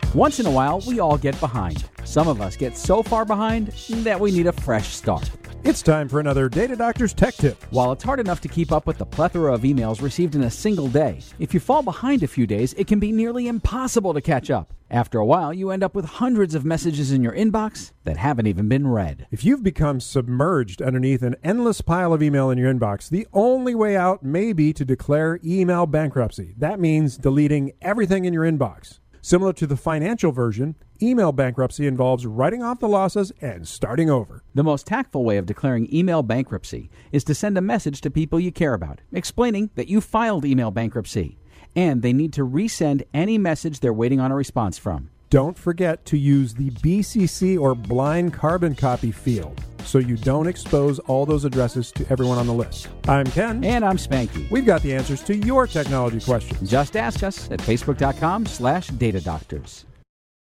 Once in a while, we all get behind. Some of us get so far behind that we need a fresh start. It's time for another Data Doctor's Tech Tip. While it's hard enough to keep up with the plethora of emails received in a single day, if you fall behind a few days, it can be nearly impossible to catch up. After a while, you end up with hundreds of messages in your inbox that haven't even been read. If you've become submerged underneath an endless pile of email in your inbox, the only way out may be to declare email bankruptcy. That means deleting everything in your inbox. Similar to the financial version, email bankruptcy involves writing off the losses and starting over. The most tactful way of declaring email bankruptcy is to send a message to people you care about, explaining that you filed email bankruptcy, and they need to resend any message they're waiting on a response from. Don't forget to use the BCC or blind carbon copy field so you don't expose all those addresses to everyone on the list. I'm Ken. And I'm Spanky. We've got the answers to your technology questions. Just ask us at facebook.com/datadoctors.